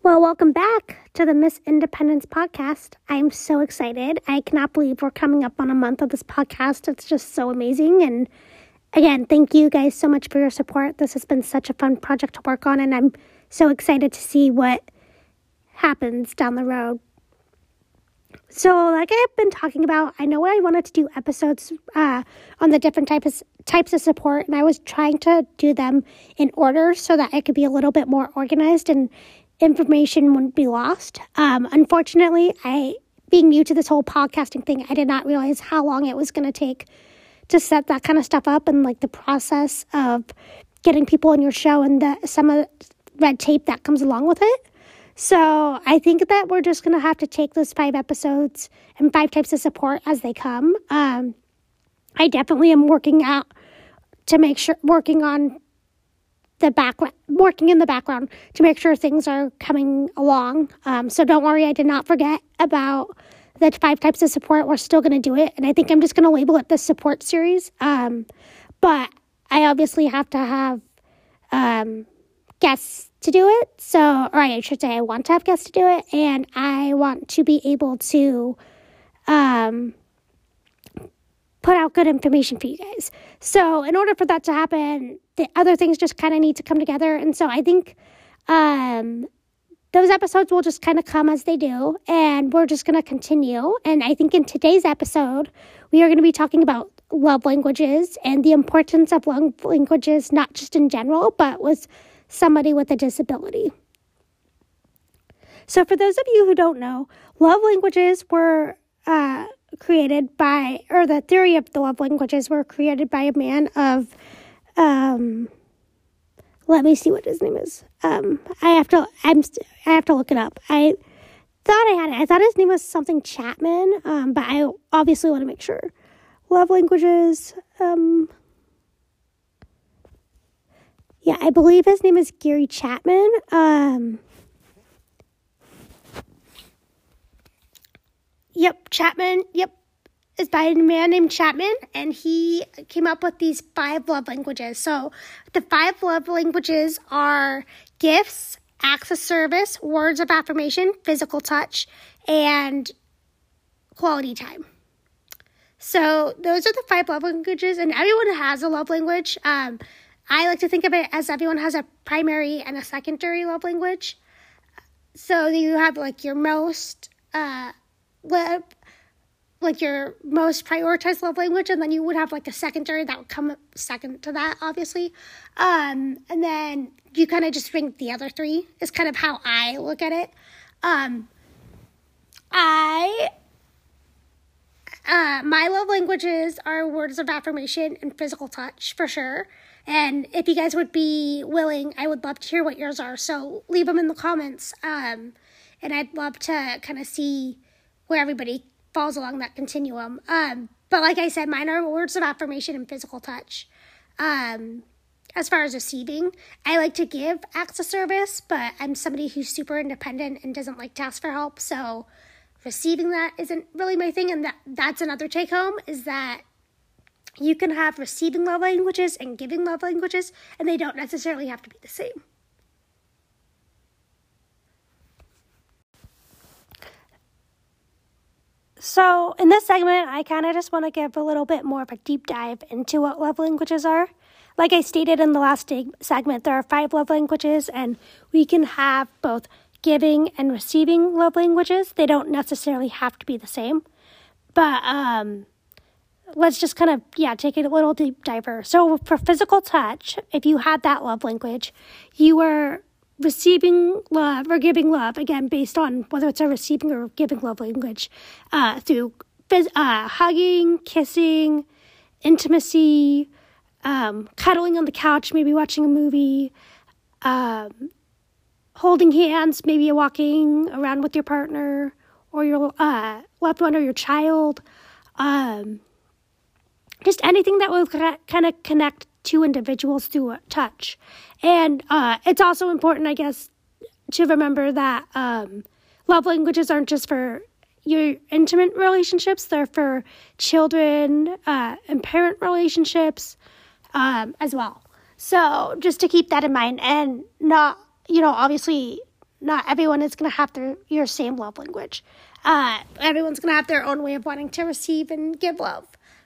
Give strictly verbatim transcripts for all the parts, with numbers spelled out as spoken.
Well, welcome back to the Miss Independence podcast. I'm so excited. I cannot believe we're coming up on a month of this podcast. It's just so amazing. And again, thank you guys so much for your support. This has been such a fun project to work on, and I'm so excited to see what happens down the road. So, like I've been talking about, I know I wanted to do episodes uh, on the different types types of support, and I was trying to do them in order so that I could be a little bit more organized and information wouldn't be lost. Um, unfortunately, I, being new to this whole podcasting thing, I did not realize how long it was going to take to set that kind of stuff up, and like the process of getting people on your show and the, some of the red tape that comes along with it. So I think that we're just going to have to take those five episodes and five types of support as they come. Um, I definitely am working out to make sure, working on the background, working in the background to make sure things are coming along. Um, so don't worry, I did not forget about the five types of support. We're still going to do it. And I think I'm just going to label it the support series. Um, but I obviously have to have um, guests to do it. So, or I should say I want to have guests to do it. And I want to be able to um, put out good information for you guys. So in order for that to happen, the other things just kind of need to come together. And so I think um, those episodes will just kind of come as they do, and we're just going to continue. And I think in today's episode, we are going to be talking about love languages and the importance of love languages, not just in general, but with somebody with a disability. So for those of you who don't know, love languages were uh, created by, or the theory of the love languages were created by a man of, um, let me see what his name is. Um, I have to, I'm, I have to look it up. I thought I had it. I thought his name was something Chapman, um, but I obviously want to make sure. Love languages, um, yeah, I believe his name is Gary Chapman. Um, Yep, Chapman, yep, is by a man named Chapman, and he came up with these five love languages. So the five love languages are gifts, acts of service, words of affirmation, physical touch, and quality time. So those are the five love languages, and everyone has a love language. Um, I like to think of it as everyone has a primary and a secondary love language. So you have like your most... Uh, Love, like your most prioritized love language, and then you would have like a secondary that would come second to that, obviously. Um, and then you kind of just rank the other three is kind of how I look at it. Um, I, uh, my love languages are words of affirmation and physical touch for sure. And if you guys would be willing, I would love to hear what yours are. So leave them in the comments. Um, and I'd love to kind of see where everybody falls along that continuum. Um, but like I said, mine are words of affirmation and physical touch. Um, as far as receiving, I like to give acts of service, but I'm somebody who's super independent and doesn't like to ask for help. So receiving that isn't really my thing. And that, that's another take home, is that you can have receiving love languages and giving love languages, and they don't necessarily have to be the same. So in this segment, I kind of just want to give a little bit more of a deep dive into what love languages are. Like I stated in the last segment, there are five love languages, and we can have both giving and receiving love languages. They don't necessarily have to be the same. But um, let's just kind of, yeah, take it a little deep diver. So for physical touch, if you had that love language, you were receiving love or giving love, again, based on whether it's a receiving or giving love language, uh, through phys- uh, hugging, kissing, intimacy, um, cuddling on the couch, maybe watching a movie, um, holding hands, maybe walking around with your partner or your uh, loved one or your child, um, just anything that will kind of connect two individuals through touch. And uh, it's also important, I guess, to remember that um, love languages aren't just for your intimate relationships. They're for children uh, and parent relationships um, as well. So just to keep that in mind, and not, you know, obviously not everyone is going to have their, your same love language. Uh, everyone's going to have their own way of wanting to receive and give love.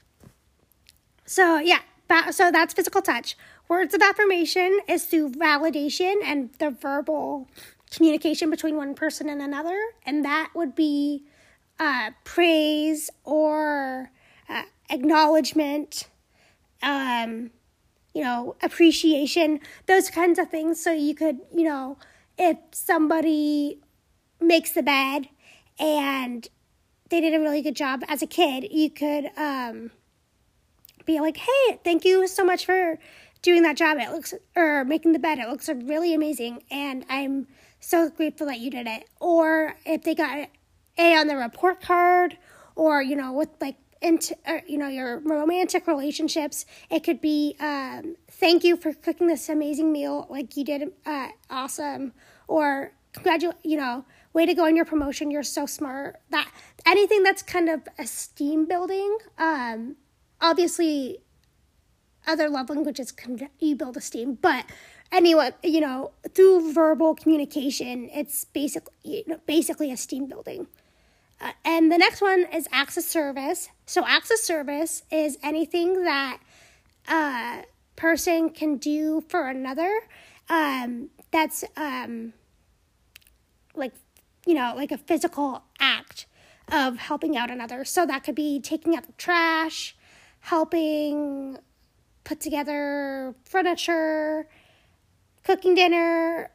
So, yeah, that, so that's physical touch. Words of affirmation is through validation and the verbal communication between one person and another. And that would be uh, praise or uh, acknowledgement, um, you know, appreciation, those kinds of things. So you could, you know, if somebody makes the bed and they did a really good job as a kid, you could um, be like, hey, thank you so much for doing that job. It looks, or making the bed. It looks really amazing. And I'm so grateful that you did it. Or if they got an A on the report card, or, you know, with like, into, or, you know, your romantic relationships, it could be, um, thank you for cooking this amazing meal. Like you did, uh, awesome. Or congratulate, you know, way to go on your promotion. You're so smart. That anything that's kind of esteem building, um, obviously other love languages can you build esteem, but anyone, you know, through verbal communication, it's basically, you know, basically esteem building. Uh, and the next one is acts of service. So acts of service is anything that a person can do for another. Um, that's um, like, you know, like a physical act of helping out another. So that could be taking out the trash, helping put together furniture, cooking dinner.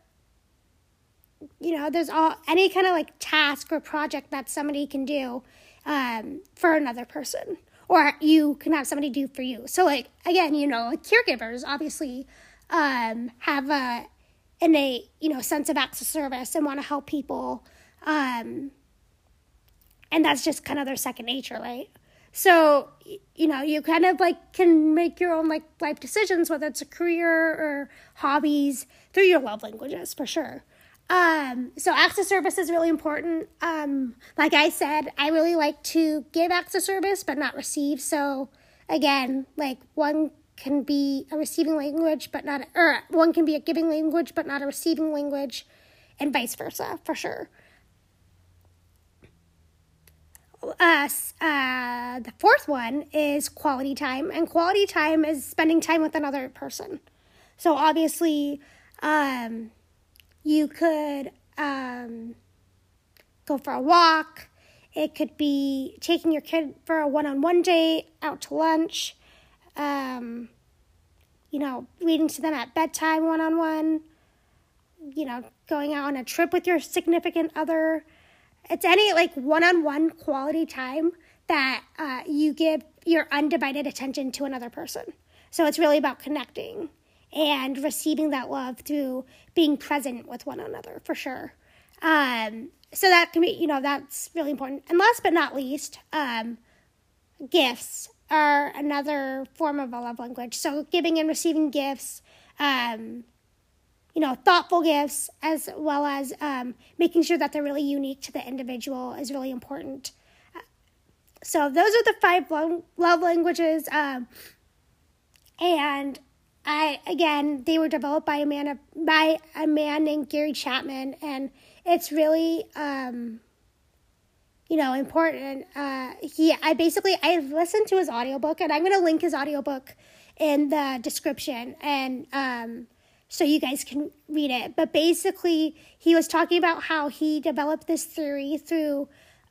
You know, there's all any kind of like task or project that somebody can do um, for another person, or you can have somebody do for you. So, like again, you know, like caregivers obviously um, have a innate, you know, sense of acts of service and want to help people, um, and that's just kind of their second nature, right? So, you know, you kind of like can make your own like life decisions, whether it's a career or hobbies, through your love languages for sure. Um, so acts of service is really important. Um, like I said, I really like to give acts of service, but not receive. So again, like one can be a receiving language, but not, or one can be a giving language, but not a receiving language, and vice versa, for sure. Uh, uh, the fourth one is quality time, and quality time is spending time with another person. So obviously, um, you could um, go for a walk. It could be taking your kid for a one-on-one date, out to lunch, um, you know, reading to them at bedtime one-on-one, you know, going out on a trip with your significant other. It's any, like, one-on-one quality time that uh, you give your undivided attention to another person. So it's really about connecting and receiving that love through being present with one another, for sure. Um, so that can be, you know, that's really important. And last but not least, um, gifts are another form of a love language. So giving and receiving gifts, um, you know, thoughtful gifts, as well as um, making sure that they're really unique to the individual is really important. So those are the five love, love languages. Um, and I, again, they were developed by a man, by a man named Gary Chapman, and it's really, um, you know, important. Uh, he, I basically, I listened to his audiobook, and I'm going to link his audiobook in the description, and, um, so you guys can read it. But basically, he was talking about how he developed this theory through,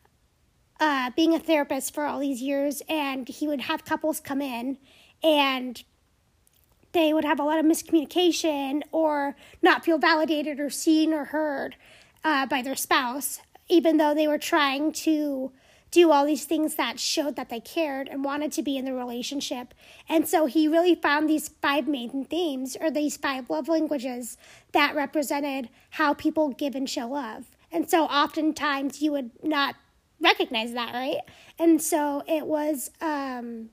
uh, being a therapist for all these years, and he would have couples come in, and they would have a lot of miscommunication or not feel validated or seen or heard uh, by their spouse, even though they were trying to do all these things that showed that they cared and wanted to be in the relationship. And so he really found these five main themes, or these five love languages, that represented how people give and show love. And so oftentimes you would not recognize that, right? And so it was um,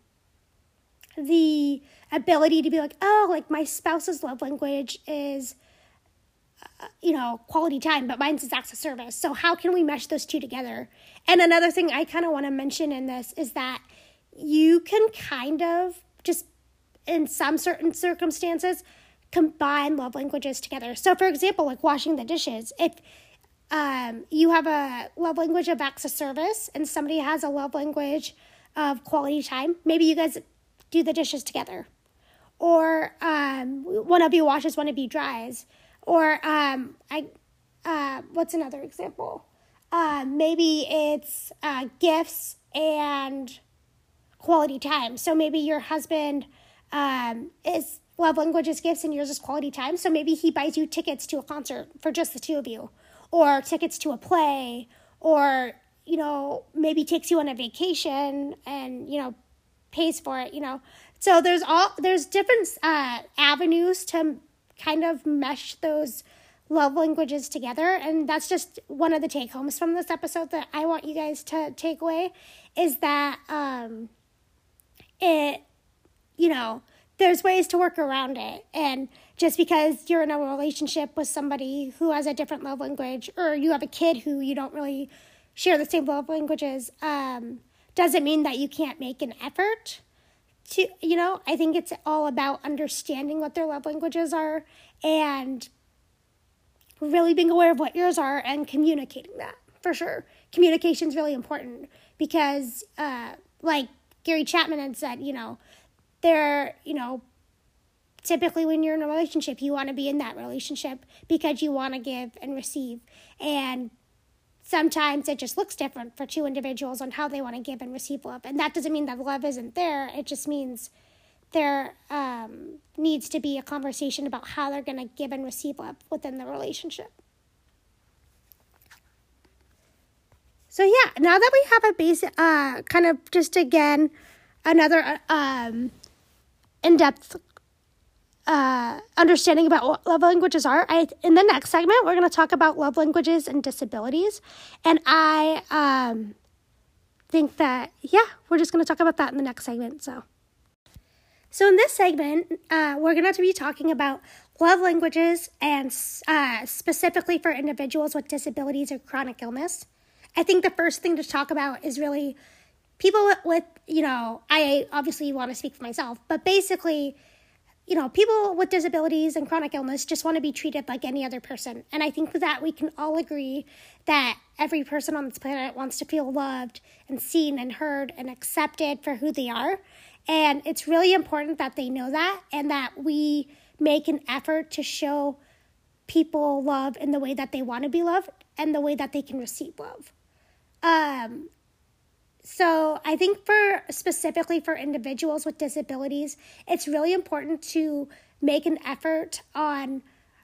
the ability to be like, oh, like my spouse's love language is, uh, you know, quality time, but mine's is acts of service. So how can we mesh those two together? And another thing I kind of want to mention in this is that you can kind of just, in some certain circumstances, combine love languages together. So for example, like washing the dishes, if um, you have a love language of acts of service and somebody has a love language of quality time. Maybe you guys do the dishes together. Or um, one of you washes, one of you dries. Or um, I, uh, what's another example? Uh, maybe it's uh, gifts and quality time. So maybe your husband um, is love language is gifts and yours is quality time. So maybe he buys you tickets to a concert for just the two of you, or tickets to a play, or, you know, maybe takes you on a vacation and, you know, pays for it, you know. So there's all there's different uh, avenues to kind of mesh those love languages together, and that's just one of the take homes from this episode that I want you guys to take away, is that um, it, you know, there's ways to work around it, and just because you're in a relationship with somebody who has a different love language, or you have a kid who you don't really share the same love languages, um, doesn't mean that you can't make an effort to, you know. I think it's all about understanding what their love languages are and really being aware of what yours are and communicating that, for sure. Communication is really important because, uh, like Gary Chapman had said, you know, there, you know, typically when you're in a relationship, you want to be in that relationship because you want to give and receive. And sometimes it just looks different for two individuals on how they want to give and receive love. And that doesn't mean that love isn't there. It just means there um, needs to be a conversation about how they're going to give and receive love within the relationship. So yeah, now that we have a basic, uh, kind of just again, another uh, um, in-depth uh, understanding about what love languages are, I, in the next segment, we're going to talk about love languages and disabilities. And I um, think that, yeah, we're just going to talk about that in the next segment, so... So in this segment, uh, we're going to be talking about love languages and uh, specifically for individuals with disabilities or chronic illness. I think the first thing to talk about is really people with, with, you know, I obviously want to speak for myself, but basically, you know, people with disabilities and chronic illness just want to be treated like any other person. And I think that we can all agree that every person on this planet wants to feel loved and seen and heard and accepted for who they are. And it's really important that they know that and that we make an effort to show people love in the way that they want to be loved and the way that they can receive love. Um, so I think for specifically for individuals with disabilities, it's really important to make an effort on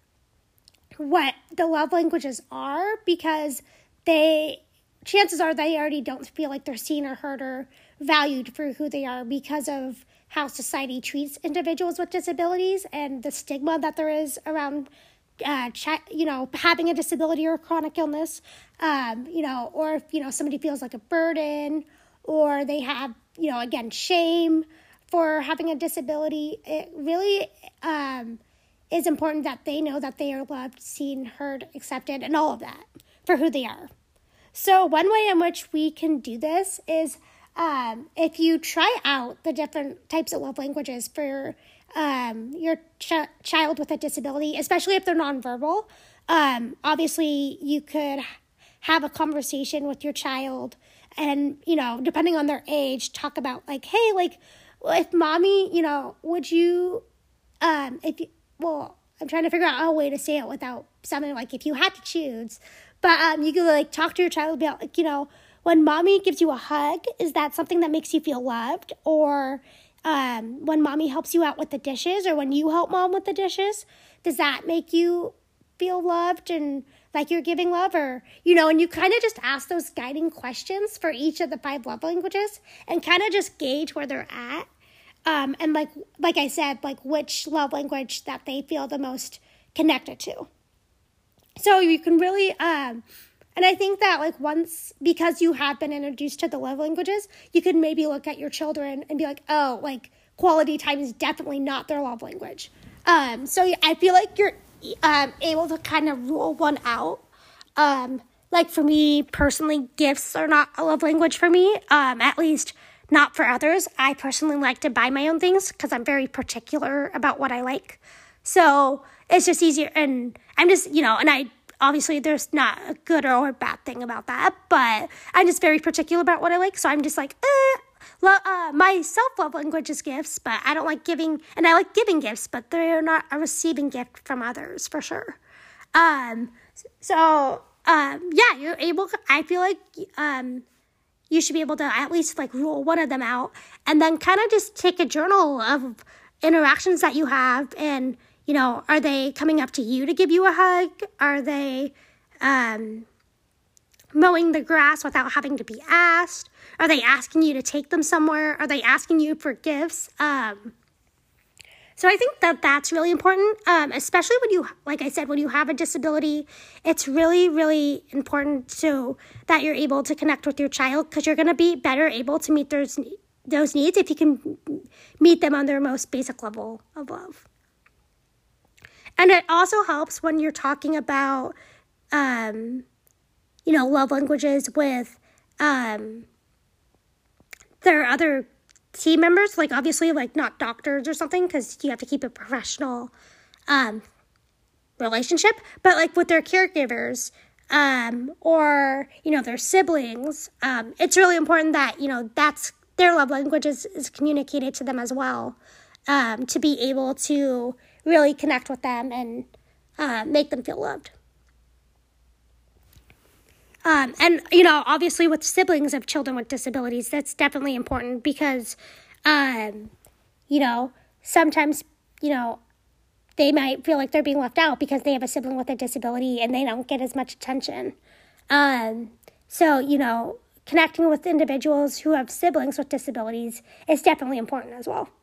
what the love languages are, because they, chances are they already don't feel like they're seen or heard or valued for who they are because of how society treats individuals with disabilities and the stigma that there is around, uh, ch- you know, having a disability or a chronic illness, um, you know, or if, you know, somebody feels like a burden or they have, you know, again, shame for having a disability. It really um, is important that they know that they are loved, seen, heard, accepted, and all of that for who they are. So one way in which we can do this is Um, if you try out the different types of love languages for um, your ch- child with a disability, especially if they're nonverbal, um, obviously you could have a conversation with your child and, you know, depending on their age, talk about like, hey, like, if mommy, you know, would you, um, if you, well, I'm trying to figure out a way to say it without sounding like if you had to choose, but um, you could like talk to your child about, like, you know, when mommy gives you a hug, is that something that makes you feel loved? Or um, when mommy helps you out with the dishes, or when you help mom with the dishes, does that make you feel loved and like you're giving love? Or, you know, and you kind of just ask those guiding questions for each of the five love languages and kind of just gauge where they're at. Um, and like, like I said, like which love language that they feel the most connected to. So you can really... Um, And I think that, like, once, because you have been introduced to the love languages, you could maybe look at your children and be like, oh, like, quality time is definitely not their love language. Um, so I feel like you're um, able to kind of rule one out. Um, like, for me, personally, gifts are not a love language for me, um, at least not for others. I personally like to buy my own things because I'm very particular about what I like. So it's just easier, and I'm just, you know, and I obviously there's not a good or a bad thing about that, but I'm just very particular about what I like. So I'm just like, eh, lo- uh, my self-love language is gifts, but I don't like giving, and I like giving gifts, but they're not a receiving gift from others for sure. Um, so, um, yeah, you're able, I feel like, um, you should be able to at least like rule one of them out and then kind of just take a journal of interactions that you have. And, you know, are they coming up to you to give you a hug? Are they, um, mowing the grass without having to be asked? Are they asking you to take them somewhere? Are they asking you for gifts? Um, So I think that that's really important, um, especially when you, like I said, when you have a disability. It's really, really important to that you're able to connect with your child, because you're going to be better able to meet those those needs if you can meet them on their most basic level of love. And it also helps when you're talking about, um, you know, love languages with um, their other team members, like obviously like not doctors or something, because you have to keep a professional um, relationship, but like with their caregivers um, or, you know, their siblings, um, it's really important that, you know, that's their love language is, is communicated to them as well, um, to be able to really connect with them and uh, make them feel loved. Um, and, you know, obviously with siblings of children with disabilities, that's definitely important because, um, you know, sometimes, you know, they might feel like they're being left out because they have a sibling with a disability and they don't get as much attention. Um, so, you know, connecting with individuals who have siblings with disabilities is definitely important as well.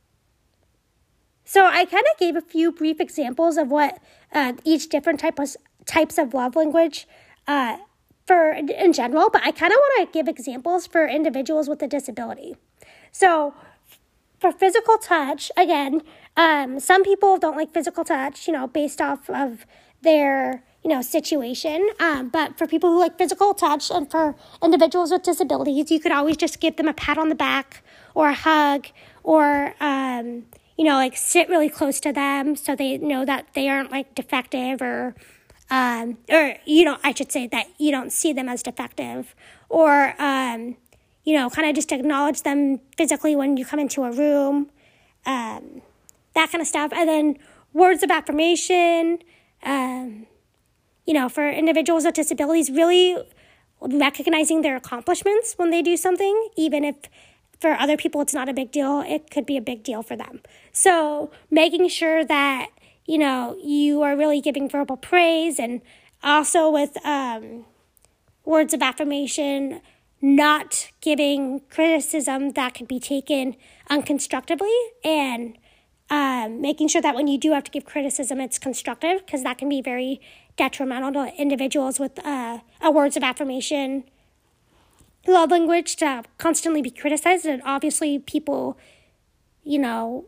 So I kind of gave a few brief examples of what uh, each different type of, types of love language uh for in general, but I kind of want to give examples for individuals with a disability. So for physical touch, again, um, some people don't like physical touch, you know, based off of their, you know, situation. Um, but for people who like physical touch and for individuals with disabilities, you could always just give them a pat on the back or a hug or, um, you know, like sit really close to them so they know that they aren't like defective or Um, or, you know, I should say that you don't see them as defective, or, um, you know, kind of just acknowledge them physically when you come into a room, um, that kind of stuff. And then words of affirmation, um, you know, for individuals with disabilities, really recognizing their accomplishments when they do something, even if for other people it's not a big deal, it could be a big deal for them. So making sure that, you know, you are really giving verbal praise, and also with um, words of affirmation, not giving criticism that could be taken unconstructively, and um, making sure that when you do have to give criticism, it's constructive, because that can be very detrimental to individuals with uh, a words of affirmation love language to constantly be criticized. And obviously people, you know,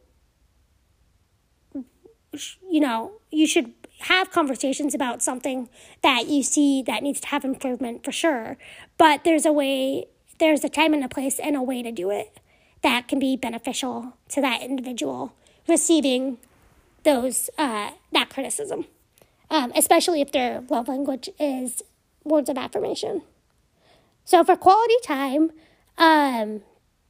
you know, you should have conversations about something that you see that needs to have improvement for sure. But there's a way, there's a time and a place and a way to do it that can be beneficial to that individual receiving those, uh, that criticism, um, especially if their love language is words of affirmation. So for quality time, um,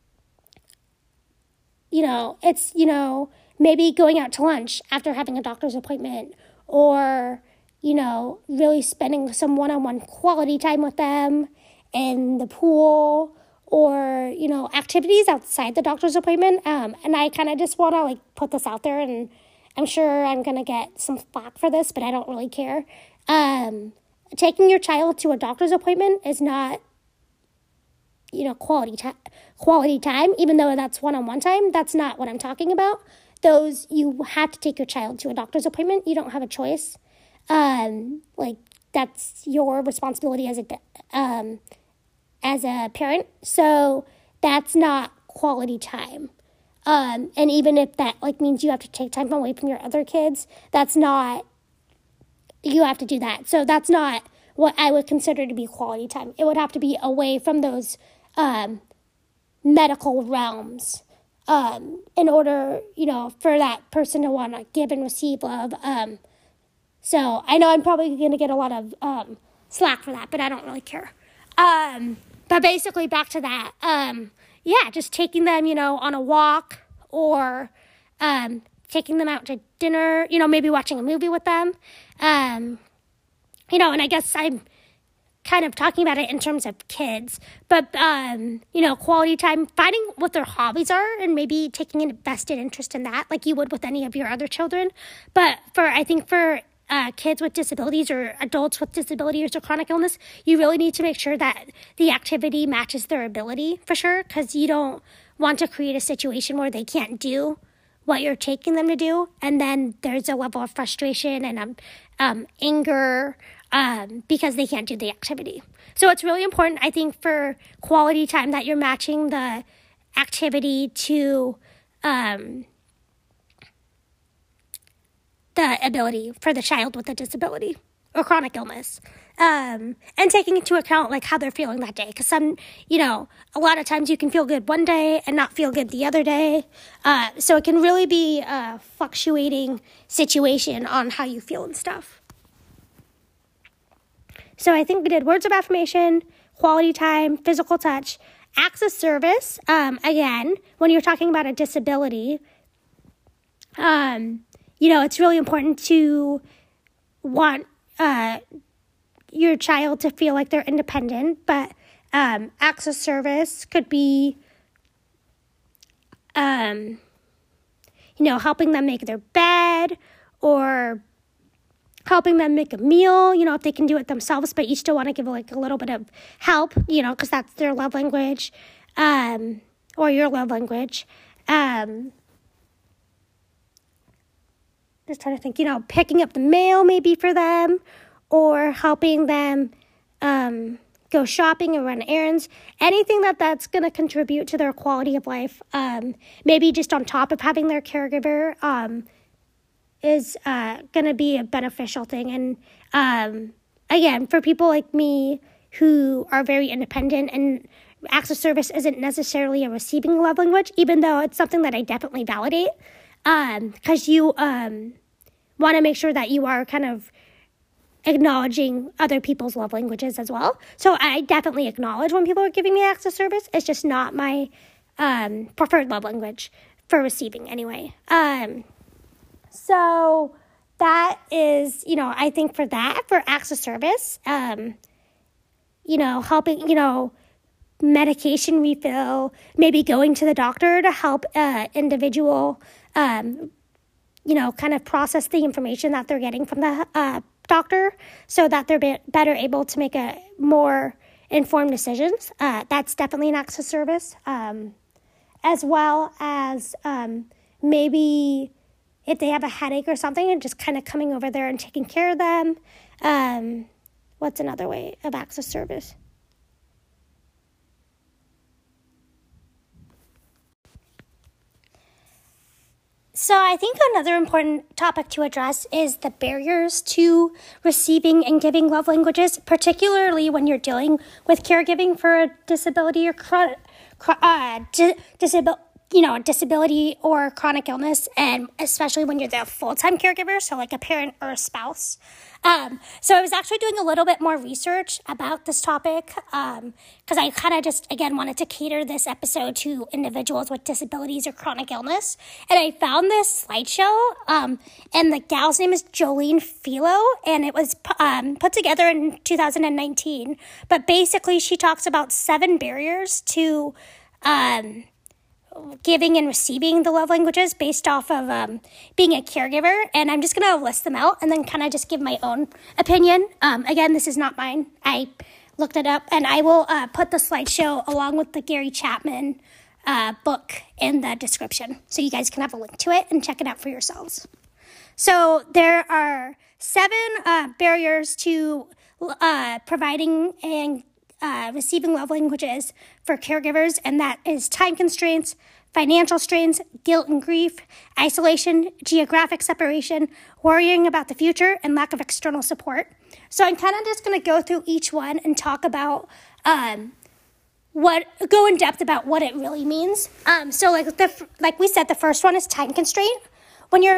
you know, it's, you know, maybe going out to lunch after having a doctor's appointment, or, you know, really spending some one-on-one quality time with them in the pool, or, you know, activities outside the doctor's appointment. Um, and I kind of just want to, like, put this out there, and I'm sure I'm going to get some flack for this, but I don't really care. Um, taking your child to a doctor's appointment is not, you know, quality time, quality time, even though that's one-on-one time. That's not what I'm talking about. Those, you have to take your child to a doctor's appointment. You don't have a choice. Um, like, that's your responsibility as a, um, as a parent. So that's not quality time. Um, and even if that, like, means you have to take time away from your other kids, that's not, you have to do that. So that's not what I would consider to be quality time. It would have to be away from those, um, medical realms. Um, in order, you know, for that person to want to give and receive love, um, So I know I'm probably going to get a lot of um, slack for that, but I don't really care. Um, but basically back to that. Um, yeah, just taking them, you know, on a walk or um, taking them out to dinner, you know, maybe watching a movie with them. Um, you know, and I guess I'm kind of talking about it in terms of kids, but, um, you know, quality time, finding what their hobbies are and maybe taking a vested interest in that like you would with any of your other children. But for, I think for uh, kids with disabilities or adults with disabilities or chronic illness, you really need to make sure that the activity matches their ability for sure, because you don't want to create a situation where they can't do what you're taking them to do. And then there's a level of frustration and um, um, anger, Um, because they can't do the activity. So it's really important, I think, for quality time that you're matching the activity to um, the ability for the child with a disability or chronic illness. Um, and taking into account, like, how they're feeling that day. Because some, you know, a lot of times you can feel good one day and not feel good the other day. Uh, so it can really be a fluctuating situation on how you feel and stuff. So I think we did words of affirmation, quality time, physical touch, acts of service. Um, again, when you're talking about a disability, um, you know, it's really important to want uh, your child to feel like they're independent. But um, acts of service could be, um, you know, helping them make their bed or helping them make a meal, you know, if they can do it themselves, but you still want to give like a little bit of help, you know, because that's their love language, um, or your love language. Um, just trying to think, you know, picking up the mail maybe for them, or helping them um, go shopping and run errands. Anything that that's going to contribute to their quality of life, um, maybe just on top of having their caregiver, um, is uh, going to be a beneficial thing. And um, again, for people like me who are very independent, and acts of service isn't necessarily a receiving love language, even though it's something that I definitely validate, because um, you um, want to make sure that you are kind of acknowledging other people's love languages as well. So I definitely acknowledge when people are giving me acts of service. It's just not my um, preferred love language for receiving anyway. Um So that is, you know, I think for that, for acts of service, um, you know, helping, you know, medication refill, maybe going to the doctor to help uh, individual, um, you know, kind of process the information that they're getting from the uh, doctor so that they're be- better able to make a more informed decisions. Uh, that's definitely an act of service, um, as well as um, maybe if they have a headache or something, and just kind of coming over there and taking care of them. Um, what's another way of acts of service? So I think another important topic to address is the barriers to receiving and giving love languages, particularly when you're dealing with caregiving for a disability or chron- uh, di- disability. you know, disability or chronic illness, and especially when you're the full-time caregiver, so like a parent or a spouse. Um, so I was actually doing a little bit more research about this topic because um, I kind of just, again, wanted to cater this episode to individuals with disabilities or chronic illness. And I found this slideshow, um, and the gal's name is Jolene Philo, and it was um, put together in two thousand nineteen. But basically, she talks about seven barriers to Um, giving and receiving the love languages based off of um, being a caregiver. And I'm just going to list them out and then kind of just give my own opinion. Um, again, this is not mine. I looked it up, and I will uh, put the slideshow along with the Gary Chapman uh, book in the description so you guys can have a link to it and check it out for yourselves. So there are seven uh, barriers to uh, providing and Uh, receiving love languages for caregivers, and that is time constraints, financial strains, guilt and grief, isolation, geographic separation, worrying about the future, and lack of external support. So I'm kind of just going to go through each one and talk about um, what, go in depth about what it really means. Um, so like the like we said, the first one is time constraint. When you're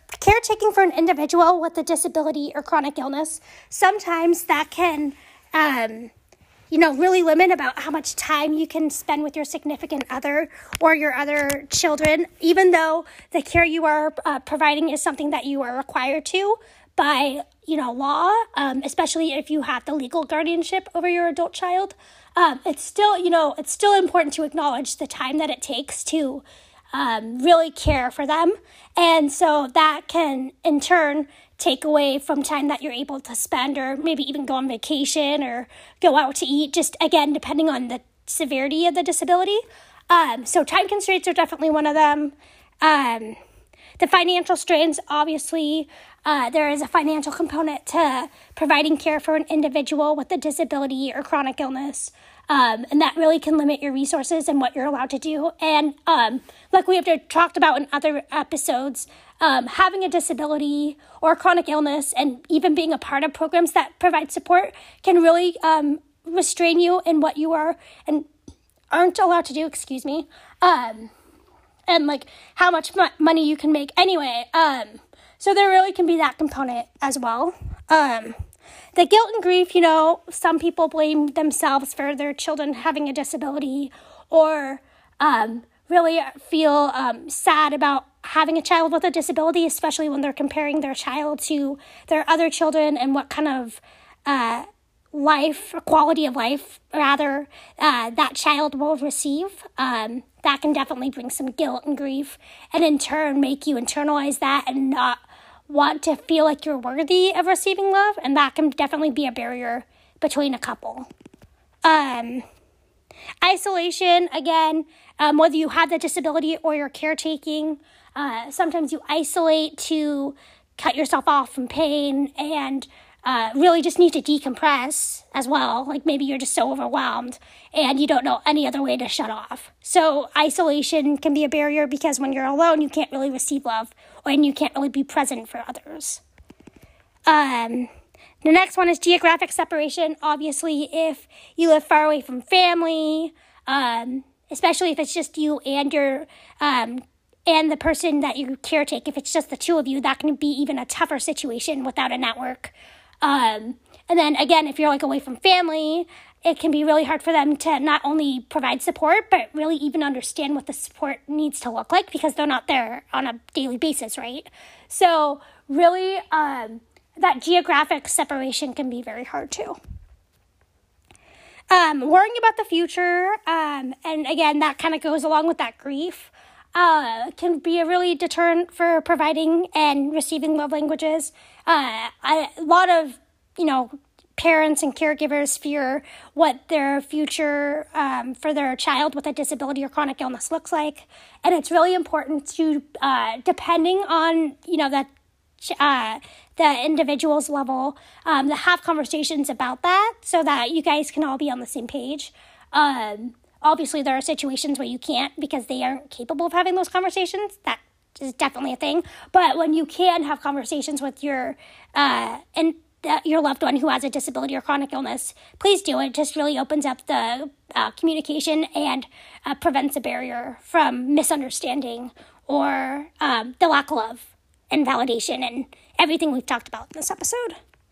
caretaking for an individual with a disability or chronic illness, sometimes that can, um, you know, really limit about how much time you can spend with your significant other or your other children, even though the care you are uh, providing is something that you are required to by, you know, law, um, especially if you have the legal guardianship over your adult child. Um, it's still, you know, it's still important to acknowledge the time that it takes to um, really care for them. And so that can, in turn, take away from time that you're able to spend or maybe even go on vacation or go out to eat, just, again, depending on the severity of the disability. Um, so time constraints are definitely one of them. Um, the financial strains, obviously, uh, there is a financial component to providing care for an individual with a disability or chronic illness. Um, and that really can limit your resources and what you're allowed to do. And um, like we have talked about in other episodes, um, having a disability or chronic illness and even being a part of programs that provide support can really um, restrain you in what you are and aren't allowed to do, excuse me, um, and like how much mo- money you can make anyway. Um, so there really can be that component as well. Um, The guilt and grief, you know, some people blame themselves for their children having a disability or um, really feel um, sad about having a child with a disability, especially when they're comparing their child to their other children and what kind of uh, life, or quality of life, rather, uh, that child will receive. Um, that can definitely bring some guilt and grief and in turn make you internalize that and not want to feel like you're worthy of receiving love, and that can definitely be a barrier between a couple. Um, isolation, again, um, whether you have the disability or you're caretaking, uh, sometimes you isolate to cut yourself off from pain and uh, really just need to decompress as well. Like maybe you're just so overwhelmed and you don't know any other way to shut off. So isolation can be a barrier because when you're alone, you can't really receive love and you can't really be present for others. Um, the next one is geographic separation. Obviously, if you live far away from family, um, especially if it's just you and your um, and the person that you caretake, if it's just the two of you, that can be even a tougher situation without a network. Um, and then again, if you're like away from family, it can be really hard for them to not only provide support, but really even understand what the support needs to look like because they're not there on a daily basis, right? So really, um, that geographic separation can be very hard too. Um, worrying about the future, um, and again, that kind of goes along with that grief, uh, can be a really deterrent for providing and receiving love languages. Uh, I, a lot of, you know, parents and caregivers fear what their future um, for their child with a disability or chronic illness looks like. And it's really important to, uh, depending on, you know, that uh, the individual's level, um, to have conversations about that so that you guys can all be on the same page. Um, obviously, there are situations where you can't because they aren't capable of having those conversations. That is definitely a thing. But when you can have conversations with your uh, and uh, your loved one who has a disability or chronic illness, please do. It just really opens up the uh, communication and uh, prevents a barrier from misunderstanding or um, the lack of love and validation and everything we've talked about in this episode.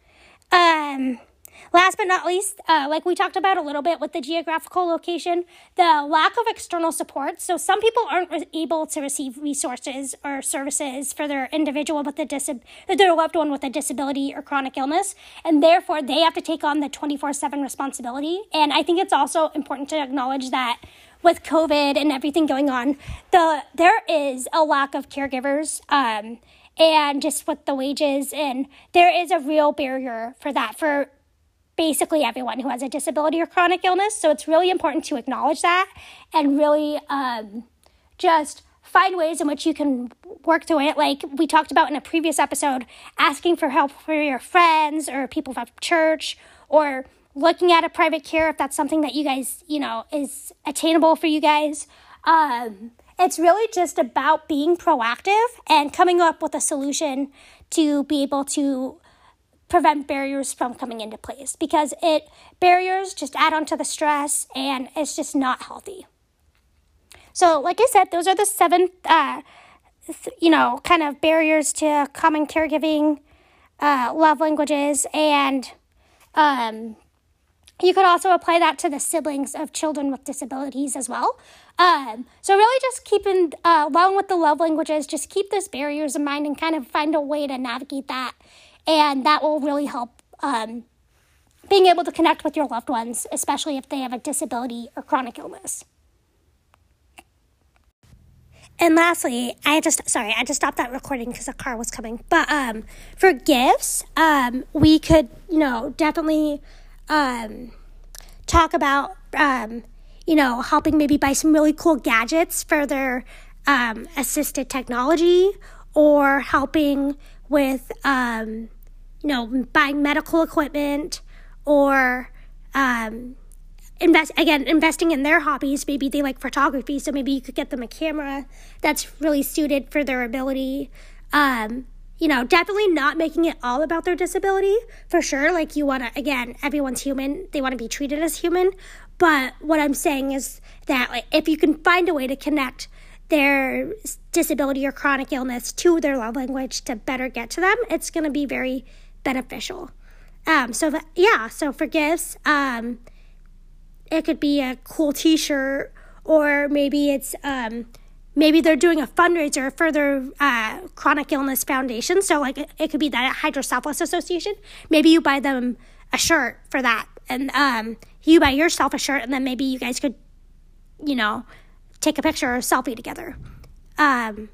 Um, last but not least, uh, like we talked about a little bit with the geographical location, the lack of external support. So some people aren't re- able to receive resources or services for their individual with a dis- their loved one with a disability or chronic illness, and therefore they have to take on the twenty-four seven responsibility. And I think it's also important to acknowledge that with COVID and everything going on, the there is a lack of caregivers, um, and just with the wages, and there is a real barrier for that for basically everyone who has a disability or chronic illness. So it's really important to acknowledge that and really um, just find ways in which you can work through it. Like we talked about in a previous episode, asking for help for your friends or people from church, or looking at a private care if that's something that you guys, you know, is attainable for you guys. Um, it's really just about being proactive and coming up with a solution to be able to prevent barriers from coming into place, because it barriers just add on to the stress and it's just not healthy. So like I said, those are the seven uh, you know, kind of barriers to common caregiving, uh, love languages, and um, you could also apply that to the siblings of children with disabilities as well. Um, so really just keeping, uh, along with the love languages, just keep those barriers in mind and kind of find a way to navigate that. And that will really help um, being able to connect with your loved ones, especially if they have a disability or chronic illness. And lastly, I just, sorry, I just stopped that recording because a car was coming. But um, for gifts, um, we could, you know, definitely um, talk about, um, you know, helping maybe buy some really cool gadgets for their um, assisted technology, or helping with, um, you know, buying medical equipment, or um, invest again investing in their hobbies. Maybe they like photography, so maybe you could get them a camera that's really suited for their ability. Um, you know, definitely not making it all about their disability, for sure. Like, you want to, again, everyone's human. They want to be treated as human. But what I'm saying is that, like, if you can find a way to connect their disability or chronic illness to their love language to better get to them, it's going to be very beneficial. Um, so, that, yeah, so for gifts, um, it could be a cool t-shirt, or maybe it's, um, maybe they're doing a fundraiser for their uh, chronic illness foundation. So, like, it, it could be that Hydrocephalus Association. Maybe you buy them a shirt for that, and um, you buy yourself a shirt, and then maybe you guys could, you know, take a picture or a selfie together. Um,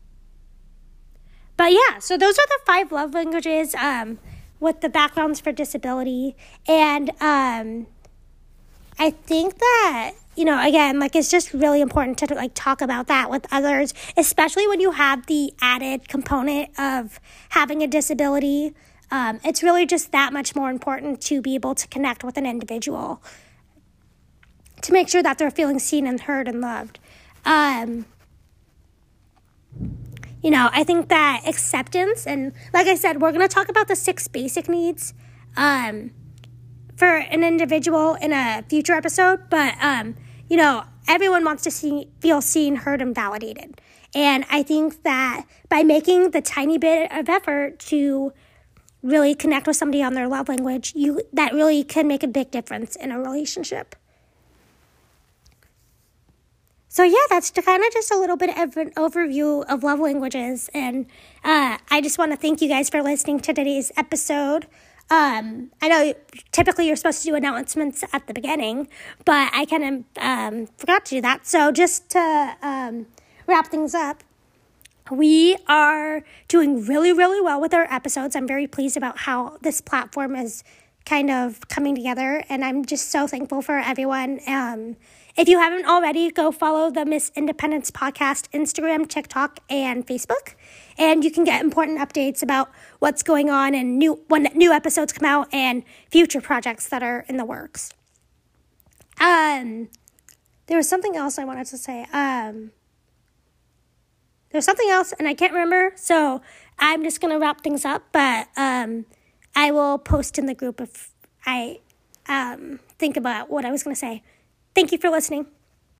but yeah, so those are the five love languages um, with the backgrounds for disability. And um, I think that, you know, again, like, it's just really important to, like, talk about that with others, especially when you have the added component of having a disability. Um, it's really just that much more important to be able to connect with an individual, to make sure that they're feeling seen and heard and loved. Um, you know, I think that acceptance, and like I said, we're going to talk about the six basic needs um, for an individual in a future episode, but, um, you know, everyone wants to see, feel seen, heard, and validated. And I think that by making the tiny bit of effort to really connect with somebody on their love language, you that really can make a big difference in a relationship. So yeah, that's kind of just a little bit of an overview of love languages. And uh, I just want to thank you guys for listening to today's episode. Um, I know typically you're supposed to do announcements at the beginning, but I kind of um, forgot to do that. So just to um, wrap things up, we are doing really, really well with our episodes. I'm very pleased about how this platform is kind of coming together, and I'm just so thankful for everyone. Um, if you haven't already, go follow the Miss Independence Podcast Instagram, TikTok, and Facebook, and you can get important updates about what's going on and new when new episodes come out and future projects that are in the works. Um, there was something else I wanted to say. Um. There's something else, and I can't remember, so I'm just going to wrap things up, but um, I will post in the group if I um, think about what I was going to say. Thank you for listening.